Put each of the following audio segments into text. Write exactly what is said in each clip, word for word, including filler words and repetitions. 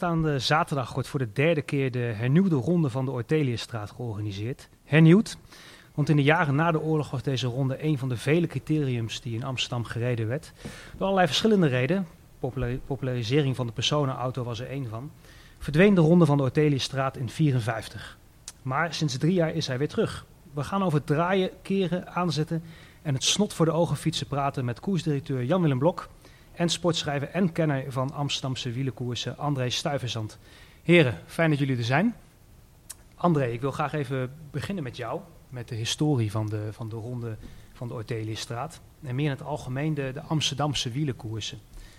Aanstaande zaterdag wordt voor de derde keer de hernieuwde ronde van de Orteliusstraat georganiseerd. Hernieuwd, want in de jaren na de oorlog was deze ronde een van de vele criteriums die in Amsterdam gereden werd. Door allerlei verschillende redenen, popula- popularisering van de personenauto was er één van, verdween de ronde van de Orteliusstraat in negentien vierenvijftig. Maar sinds drie jaar is hij weer terug. We gaan over het draaien, keren, aanzetten en het snot voor de ogen fietsen praten met koersdirecteur Jan-Willem Blok en sportschrijver en kenner van Amsterdamse wielerkoersen André Stuyvesant. Heren, fijn dat jullie er zijn. André, ik wil graag even beginnen met jou, met de historie van de, van de ronde van de Orteliusstraat en meer in het algemeen de, de Amsterdamse wielerkoersen.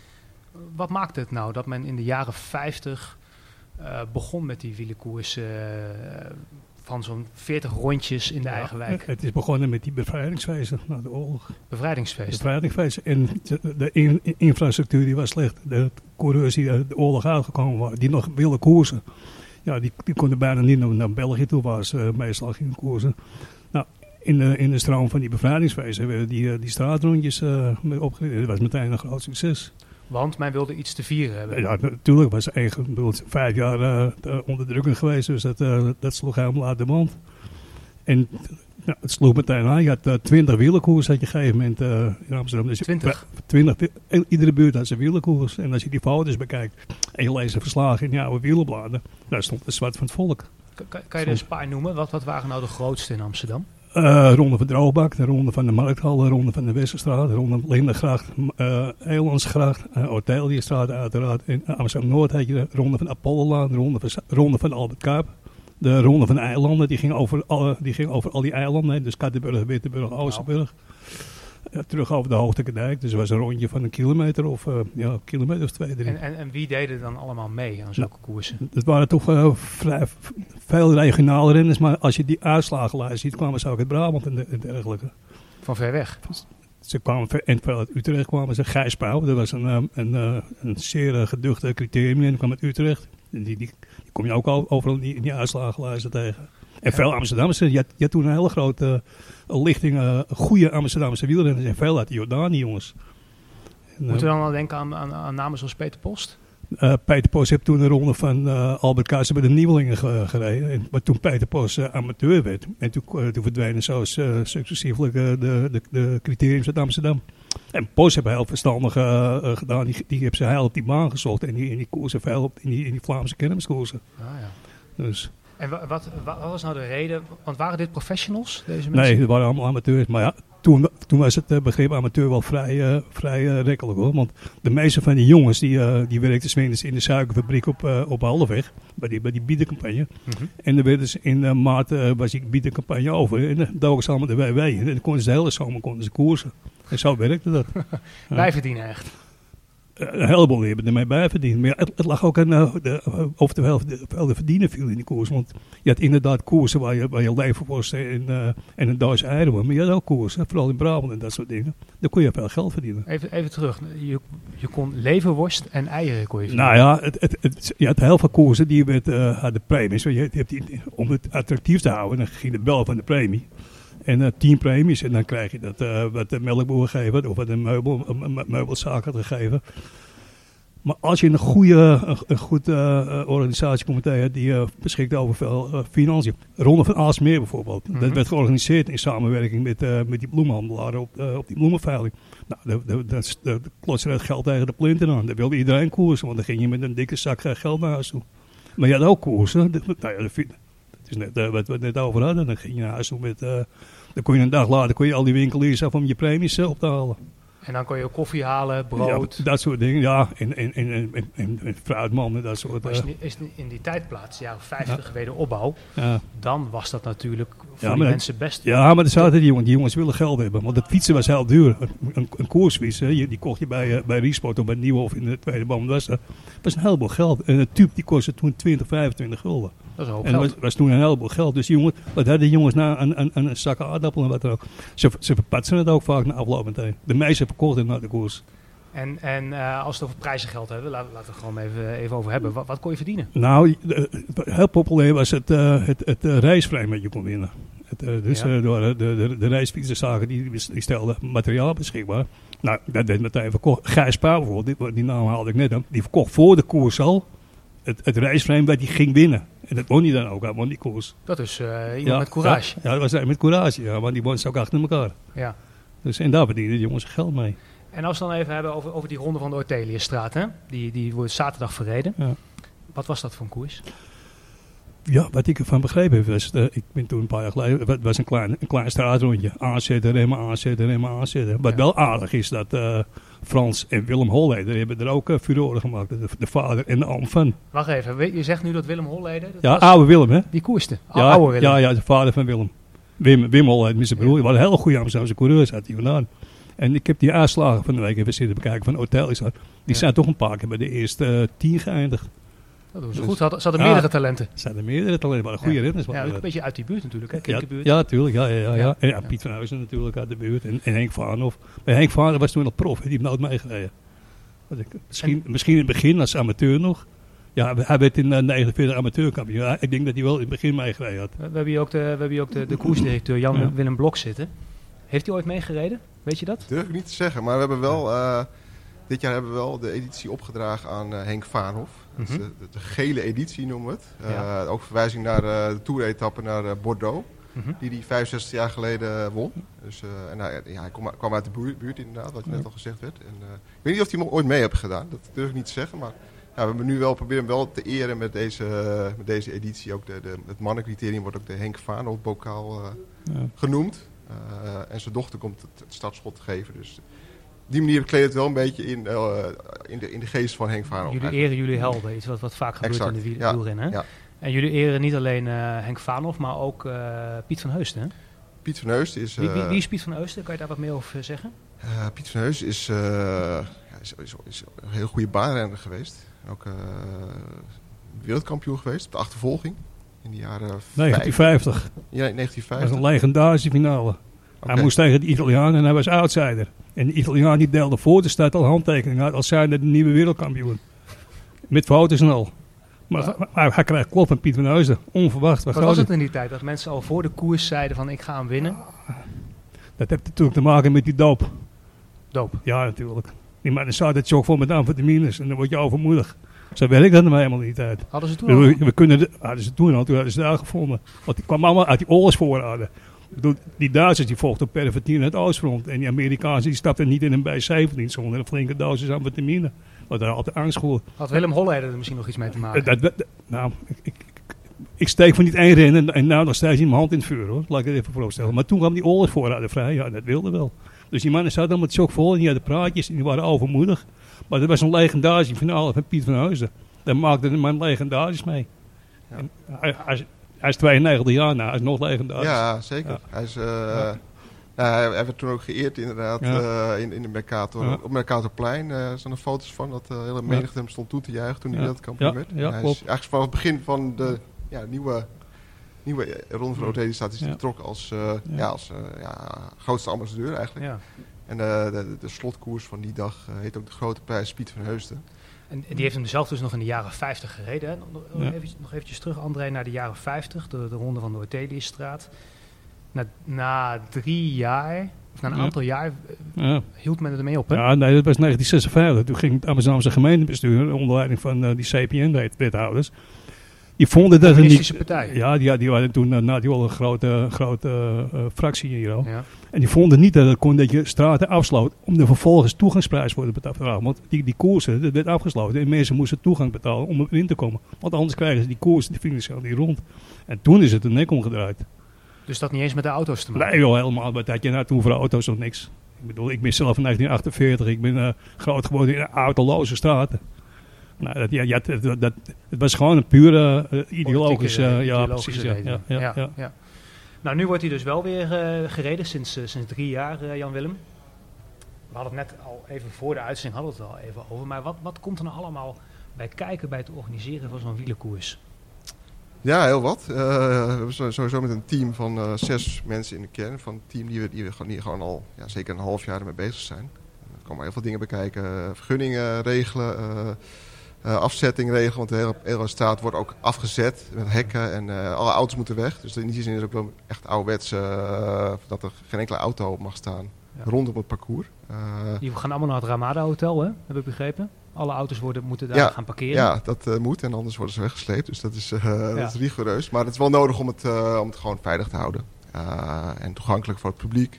Wat maakte het nou dat men in de jaren vijftig uh, begon met die wielerkoersen uh, van zo'n veertig rondjes in de ja, eigen wijk? Het is begonnen met die bevrijdingsfeesten na de oorlog. Bevrijdingsfeesten? Bevrijdingsfeesten. En de, de in, infrastructuur die was slecht. De coureurs die uit de oorlog uitgekomen waren, die nog wilden koersen, ja, die, die konden bijna niet naar, naar België toe, waar ze uh, meestal gingen koersen. Nou, in de, in de stroom van die bevrijdingsfeesten werden die, die straatrondjes uh, opgericht. Dat was meteen een groot succes. Want men wilde iets te vieren hebben. Ja, natuurlijk was het eigen, bedoel, vijf jaar uh, onderdrukking geweest, dus dat, uh, dat sloeg helemaal uit de mand. En nou, het sloeg meteen aan. Je had uh, twintig wielerkoers op een gegeven moment uh, in Amsterdam. Dus twintig? twintig? Iedere buurt had zijn wielerkoers. En als je die foto's bekijkt en je leest de verslagen in die oude wielerbladen, daar stond het zwart van het volk. Kan, kan je er eens een paar noemen? Wat, wat waren nou de grootste in Amsterdam? Uh, ronde van Droogbak, de ronde van de Markthal, de ronde van de Westerstraat, de ronde van Lindengracht, uh, Elandsgracht, uh, Orteliusstraat uiteraard. In Amsterdam-Noord had je de ronde van Apollolaan, de ronde van, ronde van Albert Kuip. De ronde van de eilanden, die ging over, alle, die ging over al die eilanden, hè, dus Kattenburg, Wittenburg, Oosterburg. Uh, terug over de Hoogtekendijk, dus er was een rondje van een kilometer of, uh, ja, een kilometer of twee, drie. En, en, en wie deden dan allemaal mee aan zulke nou, koersen? Het waren toch uh, vrij, veel regionale renners, maar als je die uitslagenlijst ziet, kwamen ze ook uit Brabant en, de, en dergelijke. Van ver weg? Ze kwamen en veel uit Utrecht kwamen ze. Gijs Pauw, dat was een, een, een, een zeer uh, geduchte criterium en die kwam uit Utrecht. Die, die, die kom je ook al overal in die, in die uitslagenlijsten tegen. En ja. Veel Amsterdammers. Je had, je had toen een hele grote uh, lichting, uh, goede Amsterdamse wielrenners en veel uit de Jordanië, jongens. En, Moeten we dan al denken aan, aan, aan namen zoals Peter Post? Uh, Peter Post heeft toen een ronde van uh, Albert Kuijs bij de Nieuwelingen ge, gereden. En, maar toen Peter Post uh, amateur werd. En toen, uh, toen verdwenen zo uh, successievelijk uh, de, de, de criteriums uit Amsterdam. En Post heeft heel verstandig uh, uh, gedaan. Die, die heeft ze heel op die baan gezocht. En die, in die koersen veel op in die, in die Vlaamse kermiskoersen. Ah, ja. Dus. En wat, wat, wat was nou de reden? Want waren dit professionals, deze mensen? Nee, het waren allemaal amateurs. Maar ja, toen, toen was het uh, begrip amateur wel vrij, uh, vrij uh, rekkelijk hoor. Want de meeste van die jongens die, uh, die werkten 's middags in de suikerfabriek op, uh, op Halfweg. Bij die, bij die biedencampagne. Mm-hmm. En dan werden ze in uh, maart uh, was die biedencampagne over. En dan doken ze allemaal de W W. En dan konden ze de hele zomer konden ze koersen. En zo werkte dat. Wij verdienen echt. Een heleboel hebben ermee bijverdiend. Maar ja, het, het lag ook aan uh, de, uh, oftewel de, de, de verdienen viel in die koers. Want je had inderdaad koersen waar je, waar je leverworst en, uh, en een doos eieren. Maar je had ook koersen, vooral in Brabant en dat soort dingen. Daar kon je veel geld verdienen. Even, even terug. Je, je kon leverworst en eieren kon je verdienen. Nou ja, het, het, het, je had heel veel koersen die werd, uh, had de premies. Je, je hebt die, om het attractief te houden, dan ging de bel van de premie. En uh, tien premies. En dan krijg je dat uh, wat de melkboer gegeven of wat een, meubel, een meubelzaak had gegeven. Maar als je een goede, een, een goed uh, organisatiecomité hebt die uh, beschikt over veel uh, financiën. Ronde van Aalsmeer bijvoorbeeld. Mm-hmm. Dat werd georganiseerd in samenwerking met, uh, met die bloemenhandelaren op, uh, op die bloemenveiling. Nou, dat klotste het geld tegen de plinten aan. Daar wilde iedereen koersen, want dan ging je met een dikke zak geld naar huis toe. Maar je had ook koersen. Dat, nou ja, dat is net uh, wat we het net over hadden. Dan ging je naar huis toe met... Uh, dan kon je een dag later kon je al die winkeliers af om je premies uh, op te halen. En dan kon je ook koffie halen, brood. Ja, dat soort dingen, ja. En, en, en, en, en, en fruitman en dat soort dingen. Uh. Als je in die tijdplaats, jaren vijftig, ja. wederopbouw, ja. dan was dat natuurlijk voor ja, die mensen best. Ja, maar er zaten die jongens, die jongens willen geld hebben. Want het fietsen was heel duur. Een, een, een koersfiets, hè, die kocht je bij, uh, bij Riesport of bij Nieuwhof in de Tweede Boom. Dat was, uh, was een heleboel geld. En een tube die kostte toen twintig, vijfentwintig gulden. Dat is een hoop en geld. dat was, was toen een heleboel geld. Dus die jongens, wat hadden die jongens na een, een, een zak aardappelen en wat dan ook. Ze, ze verpatsen het ook vaak na afloop meteen. De meeste verkochten naar de koers. En, en uh, als we het over prijzengeld hebben, laten we het er gewoon even, even over hebben. Wat, wat kon je verdienen? Nou, uh, heel populair was het, uh, het, het uh, reisvrij wat je kon winnen. Het, uh, dus ja. uh, door de, de, de reisfietsenzaken die, die stelden materiaal beschikbaar. Nou, dat werd meteen verkocht. Gijs Pauw bijvoorbeeld, die, die naam haalde ik net aan. Die verkocht voor de koers al het, het raceframe dat hij ging winnen. En dat won hij dan ook, hij won die koers. Dat is uh, iemand ja, met courage. Ja, ja, dat was hij met courage, ja, want die won ze ook achter elkaar. Ja. Dus, en daar verdienen de jongens geld mee. En als we dan even hebben over, over die ronde van de Orteliusstraat, hè? Die, die wordt zaterdag verreden. Ja. Wat was dat voor een koers? Ja, wat ik ervan begrepen heb, was, uh, ik ben toen een paar jaar geleden, het was een klein, een klein straatrondje. Aanzetten, remmen, aanzetten, remmen, aanzetten. Wat ja. wel aardig is, dat uh, Frans en Willem Holleder hebben er ook uh, furoren gemaakt. De, de vader en de oom van. Wacht even, je zegt nu dat Willem Holleder... Dat ja, was oude Willem, hè? Die koerste, ja, oude Willem. Ja, ja, de vader van Willem. Wim, Wim Holleder, met zijn broer. Ja. Wat een hele goede Amsterdamse coureurs had hij vandaan. En ik heb die uitslagen van de week even zitten bekijken van Ortelius. Die ja. zijn toch een paar keer bij de eerste uh, tien geëindigd. Dat doen ze dus, goed. Ze hadden, ze hadden ja, meerdere talenten. Ze hadden meerdere talenten, maar goede ja. renners. Ja, ook een beetje uit die buurt natuurlijk, hè? Kinkerbuurt. Ja, natuurlijk. Ja, ja, ja, ja. ja. En ja, Piet van Huizen natuurlijk uit de buurt. En, en Henk Vaanhoff. Maar Henk Vaanhoff was toen nog prof. Hè. Die heeft nooit meegereden. Misschien, en, misschien in het begin als amateur nog. Ja, hij werd in uh, negenenveertig amateurkampioen. Ja, ik denk dat hij wel in het begin meegereden had. We hebben hier ook de, we hebben hier ook de, de koersdirecteur Jan ja. Willem Blok zitten. Heeft hij ooit meegereden? Weet je dat? Durf ik niet te zeggen, maar we hebben wel... Uh, dit jaar hebben we wel de editie opgedragen aan uh, Henk Vaanhoff. Mm-hmm. De, de, de gele editie noemen we het. Uh, ja. Ook verwijzing naar uh, de toeretappe naar uh, Bordeaux. Mm-hmm. Die hij vijfenzestig jaar geleden uh, won. Dus, uh, en uh, ja, hij kwam, kwam uit de buurt, buurt inderdaad, wat je net al gezegd werd. En, uh, ik weet niet of hij hem ooit mee heeft gedaan. Dat durf ik niet te zeggen. Maar ja, we hebben nu wel proberen hem wel te eren met deze, uh, met deze editie. Ook de, de, het mannencriterium wordt ook de Henk Vaanhoff-bokaal uh, ja. genoemd. Uh, en zijn dochter komt het, het startschot te geven. Dus op die manier kleedt het wel een beetje in, uh, in, de, in de geest van Henk Vaanhoff. Jullie eren jullie helden, iets wat, wat vaak gebeurt exact. in de wiel, ja. wielrennen. Ja. En jullie eren niet alleen uh, Henk Vaanhoff, maar ook uh, Piet van Heusden. Hè? Piet van Heusden is... Uh, wie, wie, wie is Piet van Heusden? Kan je daar wat meer over zeggen? Uh, Piet van Heusden is, uh, ja, is, is, is een heel goede baanrenner geweest. Ook uh, wereldkampioen geweest op de achtervolging. In de jaren negentien vijftig. Ja, negentien vijftig. Dat was een legendarische finale. Okay. Hij moest tegen de Italiaan en hij was outsider. En de Italiaan die deelde voor de stad al handtekening uit als zijnde de nieuwe wereldkampioen. Met foto's en al. Maar, maar, maar hij krijgt klop van Piet van Heusden. Onverwacht. Wat was het in die tijd? Dat mensen al voor de koers zeiden van ik ga hem winnen? Dat heeft natuurlijk te maken met die doop. Doop? Ja, natuurlijk. Die mannen zaten het chock vol met amfetamines en dan word je overmoedig. Zo werkt dat helemaal niet uit. Hadden ze toen we, we, we kunnen de, hadden ze toen al, toen hadden ze daar gevonden. Want die kwam allemaal uit die oorlogsvoorraden. Die Duitsers die volgden op Pervertine het Oostfront. En die Amerikanen die stapten niet in een B zeventien zonder een flinke dosis amfetamine. Want daar altijd angst voor. Had Willem Holleder er misschien nog iets mee te maken? Dat, dat, dat, nou, ik, ik, ik, ik steek van niet één rennen en, en nou nog steeds in mijn hand in het vuur hoor. Laat ik het even voorstellen. Maar toen kwam die oorlogsvoorraden vrij. Ja, dat wilde wel. Dus die mannen zaten allemaal chock vol en die hadden praatjes en die waren overmoedig. Maar dat was een legendarische finale van Piet van Heusden. Daar maakte de man legendarisch mee. Ja. Hij, hij, hij is tweeënnegentig jaar nou, hij is nog legendarisch. Ja, zeker. Ja. Hij, is, uh, ja. nou, hij, hij werd toen ook geëerd inderdaad ja. uh, in, in de Mercator. Ja. Op Mercatorplein uh, er staan er foto's van dat de uh, hele menigte hem stond toe te juichen toen hij ja. wereldkampioen ja. werd. Ja, hij is eigenlijk vanaf het begin van de ja, nieuwe, nieuwe Ronde van Ortelius staat hij vertrokken als, uh, ja. Ja, als uh, ja, grootste ambassadeur eigenlijk. Ja. En uh, de, de, de slotkoers van die dag uh, heet ook de Grote Prijs Piet van Heusden. En die heeft hem zelf dus nog in de jaren vijftig gereden. Hè? Nog, ja. eventjes, nog eventjes terug, André, naar de jaren vijftig. De, de ronde van de Orteliusstraat. Na, na drie jaar, of na een ja. aantal jaar, ja. hield men het ermee op, hè? Ja, nee, dat was negentien zesenvijftig. Toen ging het Amsterdamse gemeentebestuur, onder leiding van uh, die C P N-wethouders. Die vonden dat een niet... partij. Ja, die, die hadden toen uh, nou, die hadden een grote, grote uh, fractie hier al. Ja. En die vonden niet dat het kon dat je straten afsloot om er vervolgens toegangsprijs voor te betalen. Want die, die koersen, dat werd afgesloten en mensen moesten toegang betalen om erin te komen. Want anders krijgen ze die koersen, die financieel niet rond. En toen is het een nek omgedraaid. Dus dat niet eens met de auto's te maken? Nee joh, helemaal. Wat had je nou toen voor auto's nog niks. Ik bedoel, ik ben zelf in negentien achtenveertig. Ik ben uh, groot geworden in autoloze straten. Nou, dat, ja, ja, dat, dat, het was gewoon een pure uh, ideologische... Uh, ja, precies. Ja, ja, ja, ja, ja. Ja. Nou, nu wordt hij dus wel weer uh, gereden, sinds, uh, sinds drie jaar, uh, Jan Willem. We hadden het net al even voor de uitzending hadden we het al even over. Maar wat, wat komt er nou allemaal bij kijken bij het organiseren van zo'n wielerkoers? Ja, heel wat. Uh, we hebben sowieso met een team van uh, zes mensen in de kern. Van een team die we, die we gewoon, die gewoon al ja, zeker een half jaar ermee bezig zijn. Er komen heel veel dingen bekijken. Uh, vergunningen regelen, uh, uh, afzetting regelen. Want de hele, hele straat wordt ook afgezet met hekken. En uh, alle auto's moeten weg. Dus in die zin is het ook wel echt ouderwets uh, dat er geen enkele auto op mag staan. ja. rondom het parcours. Uh, Die gaan allemaal naar het Ramada Hotel, hè? Heb ik begrepen? Alle auto's worden, moeten daar ja, gaan parkeren. Ja, dat uh, moet en anders worden ze weggesleept. Dus dat is, uh, ja. dat is rigoureus. Maar het is wel nodig om het, uh, om het gewoon veilig te houden. Uh, en toegankelijk voor het publiek.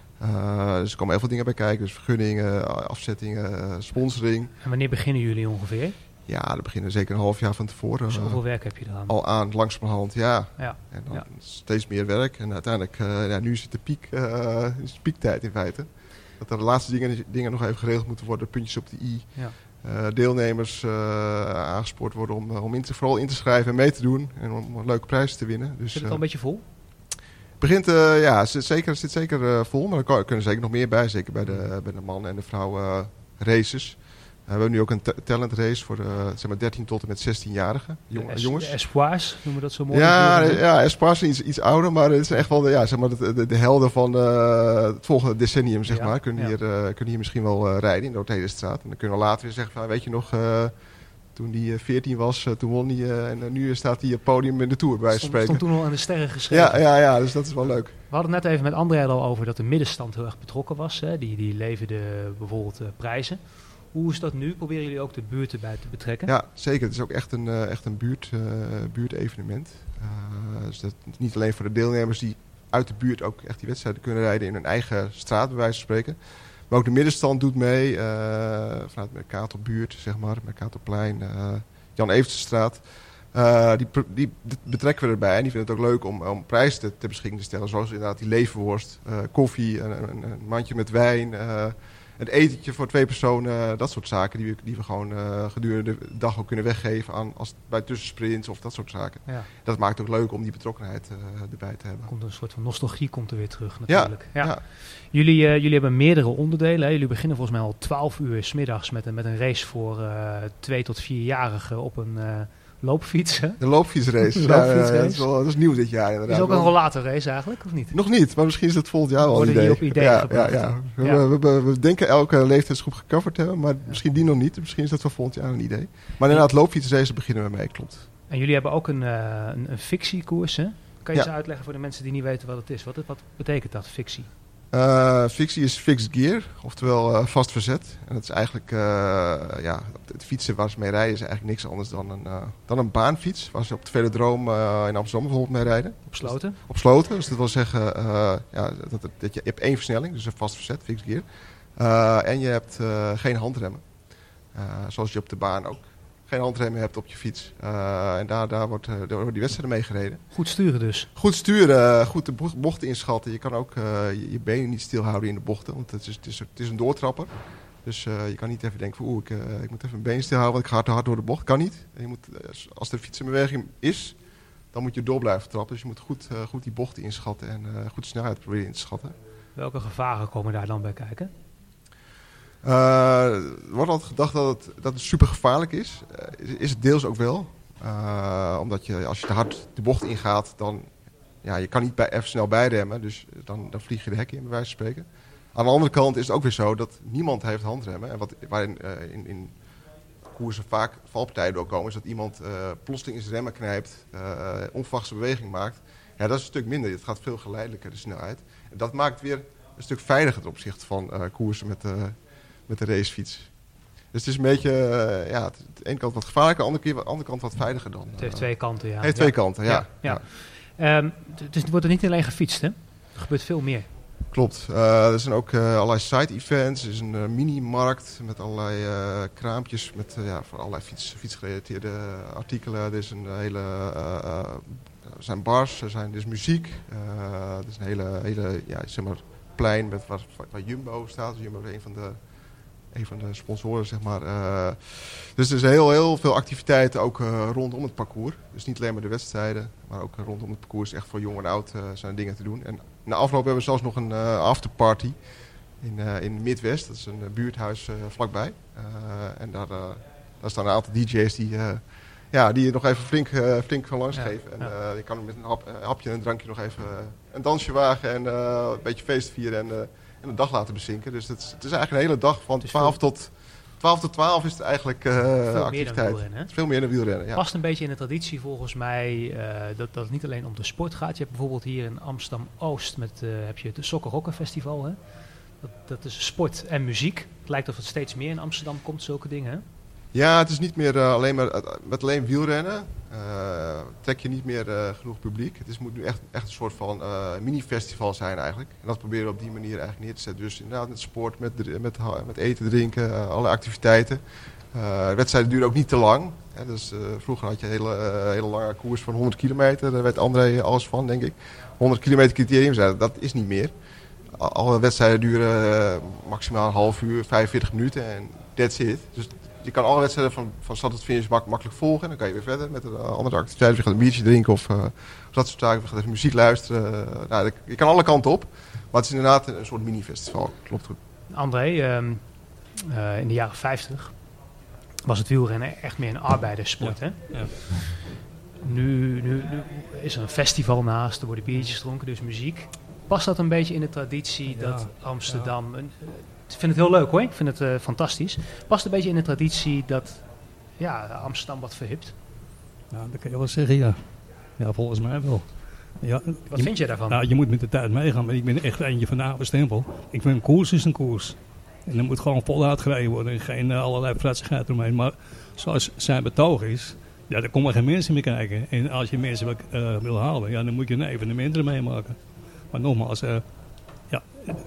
Uh, dus er komen heel veel dingen bij kijken. Dus vergunningen, afzettingen, uh, sponsoring. En wanneer beginnen jullie ongeveer? Ja, we beginnen zeker een half jaar van tevoren. Dus hoeveel uh, werk heb je eraan? Al aan, langzamerhand, ja. ja. En dan ja. steeds meer werk. En uiteindelijk, uh, ja, nu is het de piek, uh, is de piektijd in feite. Dat er de laatste dingen, dingen nog even geregeld moeten worden. Puntjes op de i. Ja. Uh, deelnemers uh, aangespoord worden om, om in te, vooral in te schrijven en mee te doen. En om een leuke prijzen te winnen. Dus, zit het al een beetje vol? begint, uh, ja, het zit zeker, zit zeker uh, vol. Maar er kan, kunnen zeker nog meer bij. Zeker bij de, bij de man- en de vrouw uh, races. Uh, we hebben nu ook een t- talent race voor de, zeg maar dertien tot en met zestienjarigen. Jong, de es- jongens. De Espoirs, noemen we dat zo mooi? Ja, de, ja Espoirs zijn iets, iets ouder. Maar het zijn echt wel de, ja, zeg maar de, de, de helden van uh, het volgende decennium. Zeg ja, maar. Kunnen, ja. hier, uh, kunnen hier misschien wel uh, rijden in de Oorthelenstraat. En dan kunnen we later weer zeggen van, weet je nog... Uh, toen hij veertien was, uh, toen won hij uh, en uh, nu staat hij op het podium in de Tour bij wijze van Stond, spreken. stond toen al aan de sterren geschreven. Ja, ja, ja, dus dat is wel leuk. We hadden het net even met André al over dat de middenstand heel erg betrokken was. Hè. Die, die leverde bijvoorbeeld uh, prijzen. Hoe is dat nu? Proberen jullie ook de buurt erbij te betrekken? Ja, zeker. Het is ook echt een, uh, echt een buurt, uh, buurtevenement. Uh, dus dat niet alleen voor de deelnemers die uit de buurt ook echt die wedstrijden kunnen rijden in hun eigen straat, bij wijze van spreken. Maar ook de middenstand doet mee, uh, vanuit Mercatorbuurt, zeg maar, Mercatorplein, uh, Jan Evertsenstraat. Uh, die, die betrekken we erbij en die vinden het ook leuk om, om prijzen te, ter beschikking te stellen. Zoals inderdaad die leverworst, uh, koffie, een, een, een mandje met wijn, uh, een etentje voor twee personen. Dat soort zaken die we, die we gewoon uh, gedurende de dag ook kunnen weggeven aan, als, bij tussensprints of dat soort zaken. Ja. Dat maakt het ook leuk om die betrokkenheid uh, erbij te hebben. Komt een soort van nostalgie komt er weer terug natuurlijk. Ja, ja. ja. Jullie, uh, jullie hebben meerdere onderdelen. Hè? Jullie beginnen volgens mij al twaalf uur 's middags met een, met een race voor uh, twee tot vierjarigen op een uh, loopfiets. Hè? De loopfietsrace. De loopfietsrace. Ja, ja, dat, is wel, dat is nieuw dit jaar inderdaad. Is ook een rollatorrace eigenlijk, of niet? Nog niet, maar misschien is dat volgend jaar wel een Worden idee. die op ideeën ja, gebracht? ja, ja. We, Ja. We, we, we denken elke leeftijdsgroep gecoverd te hebben, maar misschien die nog niet. Misschien is dat wel volgend jaar een idee. Maar inderdaad, loopfietsrace beginnen we mee, klopt. En jullie hebben ook een, uh, een, een fictiekoers, hè? Kan je Ja. eens uitleggen voor de mensen die niet weten wat het is? Wat, wat betekent dat, fictie? Uh, fictie is fixed gear, oftewel uh, vast verzet. En dat is eigenlijk, uh, ja, het fietsen waar ze mee rijden is eigenlijk niks anders dan een, uh, dan een baanfiets. Waar ze op de Velodroom uh, in Amsterdam bijvoorbeeld mee rijden. Op sloten? Dus, op sloten, dus dat wil zeggen, uh, ja, dat, dat, dat je, je hebt één versnelling, dus een vast verzet, fixed gear. Uh, en je hebt uh, geen handremmen. Uh, zoals je op de baan ook geen handremmen hebt op je fiets. Uh, en daar, daar, wordt, uh, daar worden die wedstrijden mee gereden. Goed sturen dus. Goed sturen, goed de bochten inschatten. Je kan ook uh, je, je benen niet stilhouden in de bochten, want het is, het is, het is een doortrapper. Dus uh, je kan niet even denken van oeh, ik, uh, ik moet even mijn benen stilhouden, want ik ga te hard door de bocht. Kan niet. En je moet, uh, als de fiets in beweging is, dan moet je door blijven trappen. Dus je moet goed, uh, goed die bochten inschatten en uh, goed de snelheid proberen in te schatten. Welke gevaren komen daar dan bij kijken? Uh, er wordt altijd gedacht dat het, dat het super gevaarlijk is. Uh, is. Is het deels ook wel. Uh, omdat je, als je te hard de bocht ingaat, dan ja, je kan niet bij, even snel bijremmen. Dus dan, dan vlieg je de hek in, bij wijze van spreken. Aan de andere kant is het ook weer zo dat niemand heeft handremmen. En wat, waarin uh, in, in koersen vaak valpartijen doorkomen, is dat iemand uh, plotseling in zijn remmen knijpt, uh, onverwachte beweging maakt. Ja, dat is een stuk minder. Het gaat veel geleidelijker, de snelheid. En dat maakt weer een stuk veiliger ten opzichte van uh, koersen met, uh, met de racefiets. Dus het is een beetje, uh, ja, het, de ene kant wat gevaarlijker, de andere, andere kant wat veiliger dan. Het heeft twee kanten, ja. Het heeft twee ja. kanten, ja. ja, ja. Um, dus het wordt er niet alleen gefietst, hè? Er gebeurt veel meer. Klopt. Uh, er zijn ook uh, allerlei side-events. Er is een uh, mini-markt met allerlei uh, kraampjes met uh, ja, voor allerlei fiets, fietsgerelateerde artikelen. Er is een hele, uh, uh, er zijn bars, er, zijn, er is muziek. Uh, er is een hele, hele ja, zeg maar, plein met waar, waar Jumbo staat. Jumbo is een van de, een van de sponsoren, zeg maar. Uh, dus er is heel, heel veel activiteiten ook uh, rondom het parcours. Dus niet alleen maar de wedstrijden, maar ook uh, rondom het parcours. Echt voor jong en oud uh, zijn er dingen te doen. En na afloop hebben we zelfs nog een uh, afterparty in, uh, in Midwest. Dat is een uh, buurthuis uh, vlakbij. Uh, en daar, uh, daar staan een aantal D J's die, uh, ja, die je nog even flink, uh, flink van langs geven. Ja, en uh, ja. je kan met een hap, uh, hapje en een drankje nog even uh, een dansje wagen en uh, een beetje feest vieren en, uh, en de dag laten bezinken. Dus het is, het is eigenlijk een hele dag van twaalf tot twaalf is het eigenlijk uh, veel activiteit. Meer dan wielrennen, hè? Veel meer dan wielrennen, ja. Past een beetje in de traditie volgens mij uh, dat, dat het niet alleen om de sport gaat. Je hebt bijvoorbeeld hier in Amsterdam-Oost met uh, heb je het Sokkerrokken Festival. Hè? Dat, dat is sport en muziek. Het lijkt of het steeds meer in Amsterdam komt, zulke dingen. Hè? Ja, het is niet meer uh, alleen maar uh, met alleen wielrennen. Uh, trek je niet meer uh, genoeg publiek. Het is, moet nu echt, echt een soort van uh, mini-festival zijn eigenlijk. En dat proberen we op die manier eigenlijk neer te zetten. Dus inderdaad met sport, met, met, met eten, drinken, uh, alle activiteiten. Uh, de wedstrijden duren ook niet te lang. Hè, dus, uh, vroeger had je een hele, uh, hele lange koers van honderd kilometer. Daar weet André alles van, denk ik. honderd kilometer criterium, dat is niet meer. Alle wedstrijden duren uh, maximaal een half uur, vijfenveertig minuten en that's it. Dus je kan alle wedstrijden van, van start tot finish mak- makkelijk volgen. En dan kan je weer verder met uh, andere activiteiten. Je gaat een biertje drinken of, uh, of dat soort zaken. Je gaat even muziek luisteren. Uh, nou, je kan alle kanten op. Maar het is inderdaad een soort mini-festival. Klopt goed. André, um, uh, in de jaren vijftig was het wielrennen echt meer een arbeiderssport. Ja. Hè? Ja. Nu, nu, nu is er een festival naast. Er worden biertjes gedronken, dus muziek. Past dat een beetje in de traditie ja, dat Amsterdam... Ja. Een, ik vind het heel leuk hoor, ik vind het uh, fantastisch. Past een beetje in de traditie dat ja, Amsterdam wat verhipt? Ja, dat kan je wel zeggen, ja. Ja, volgens mij wel. Ja, wat je, vind jij daarvan? Nou, je moet met de tijd meegaan, maar ik ben echt eentje van de oude stempel. Ik vind een koers is een koers. En er moet gewoon voluit gereden worden en geen uh, allerlei fratsigheid eromheen. Maar zoals zijn betoog is, ja, daar komen geen mensen meer kijken. En als je mensen wil, uh, wil halen, ja, dan moet je een evenement ermee maken. Maar nogmaals, uh, ja,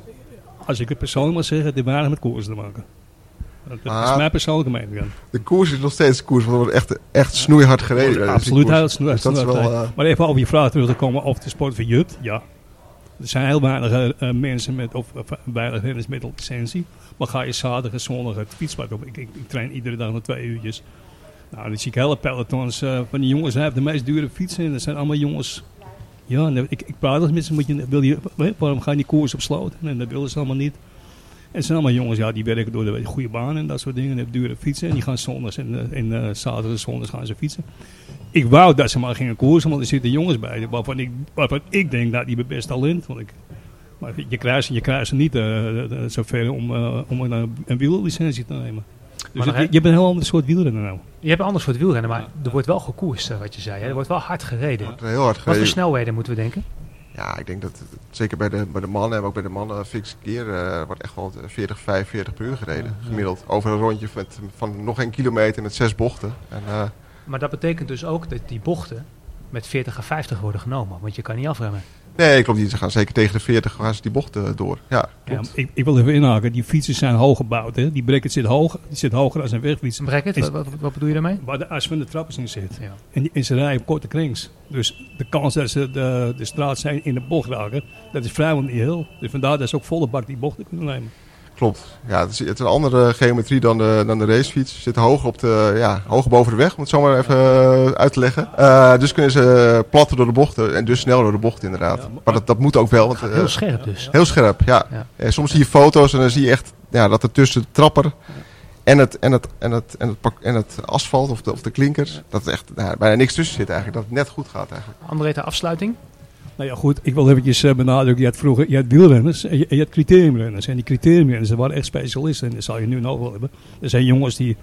als ik het persoonlijk mag zeggen, het heeft weinig met koers te maken. Dat, dat ah, is mijn persoonlijke mening. De koers is nog steeds koers, want er wordt echt, echt snoeihard gereden. Ja, absoluut, heel snoeihard. Dus wel, uh... Maar even over je vraag terug te komen of de sport verjupt. Ja, er zijn heel weinig uh, mensen met of uh, weinig renners met licentie. Maar ga je zaterdag en zondag het fietspad op. Ik, ik, ik train iedere dag nog twee uurtjes. Nou, dan zie ik hele pelotons uh, van die jongens. Hij heeft de meest dure fietsen en dat zijn allemaal jongens. Ja, en ik, ik praat als mensen, moet je, wil je, waarom gaan die koers op sloot? En dat willen ze allemaal niet. En het zijn allemaal jongens, ja, die werken door de goede baan en dat soort dingen. En hebben dure fietsen en die gaan zondags en, en uh, zaterdag en zondags gaan ze fietsen. Ik wou dat ze maar gingen koersen, want er zitten jongens bij waarvan ik, waarvan ik denk dat die hebben best talent. Want ik, maar je krijgt, je krijgt ze niet uh, zover om, uh, om een, een wielerlicentie te nemen. Dus het, je, je hebt een heel ander soort wielrennen nou. Je hebt een ander soort wielrennen, maar ja, er wordt wel gekoerst, wat je zei. Hè? Er wordt wel hard gereden. Wordt heel hard gereden. Wat voor snelheden moeten we denken? Ja, ik denk dat zeker bij de, bij de mannen en ook bij de mannen fix keer uh, wordt echt wel veertig, vijfenveertig per uur gereden. Ja, ja. Gemiddeld. Over een rondje met, van nog een kilometer met zes bochten. En, uh, maar dat betekent dus ook dat die bochten met veertig à vijftig worden genomen. Want je kan niet afremmen. Nee, klopt niet. Ze gaan zeker tegen de veertig gaan ze die bochten door. Ja, ja, ik, ik wil even inhaken. Die fietsen zijn hoog gebouwd. Hè? Die bracket zit, hoog, die zit hoger dan een wegfiets. Een bracket? Wat, wat, wat bedoel je daarmee? Waar de as van de trappers in zit. Ja. En, die, en ze rijden op korte krings. Dus de kans dat ze de, de straat zijn in de bocht raken, dat is vrijwel niet heel. Dus vandaar dat ze ook volle bak die bochten kunnen nemen. Klopt. Ja, het is, het is een andere geometrie dan de, dan de racefiets. Ze zitten hoger, op de, ja, hoger boven de weg, om het zo maar even uh, uit te leggen. Uh, dus kunnen ze platter door de bochten en dus sneller door de bochten inderdaad. Ja, maar maar dat, dat moet ook wel. Want, uh, heel scherp dus. Heel scherp, ja. ja. ja soms zie je foto's en dan zie je echt ja, dat er tussen de trapper en het, en het, en het, en het, pak, en het asfalt of de, of de klinkers, dat er echt nou, bijna niks tussen zit eigenlijk. Dat het net goed gaat eigenlijk. André, de afsluiting? Nou ja, goed, ik wil eventjes uh, benadrukken. Je had vroeger je had wielrenners en je, je had criteriumrenners. En die criteriumrenners, dat waren echt specialisten. En dat zal je nu nog wel hebben. Er zijn jongens die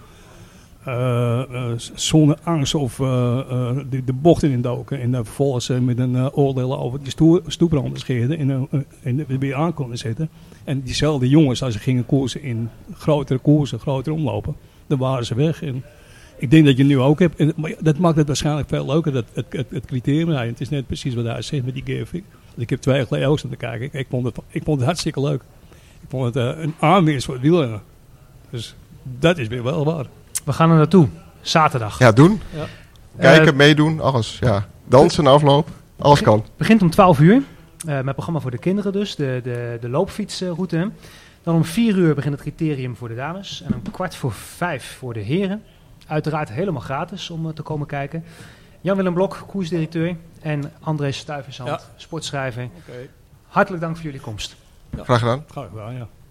uh, uh, zonder angst of uh, uh, de, de bochten indoken. En dan vervolgens uh, met een uh, oordeel over die stoer, stoepranden scheerden. En, uh, en er weer aan konden zetten. En diezelfde jongens, als ze gingen koersen in grotere koersen, grotere omlopen, dan waren ze weg. En ik denk dat je nu ook hebt, en, maar dat maakt het waarschijnlijk veel leuker, dat, het, het, het criterium. Ja, het is net precies wat hij zegt met die G F X. Ik heb twee jaar geleden ook te kijken. Ik, ik, vond het, ik vond het hartstikke leuk. Ik vond het uh, een aanwinst voor het wielrennen. Dus dat is weer wel waar. We gaan er naartoe, zaterdag. Ja, doen. Ja. Kijken, uh, meedoen, alles. Ja. Dansen, afloop, alles begin, kan. Het begint om twaalf uur, uh, met programma voor de kinderen dus, de, de, de loopfietsroute. Dan om vier uur begint het criterium voor de dames en om kwart voor vijf voor de heren. Uiteraard helemaal gratis om uh, te komen kijken. Jan-Willem Blok, koersdirecteur. En André Stuyvesant, ja. sportschrijver. Okay. Hartelijk dank voor jullie komst. Ja. Graag gedaan. Graag gedaan, ja.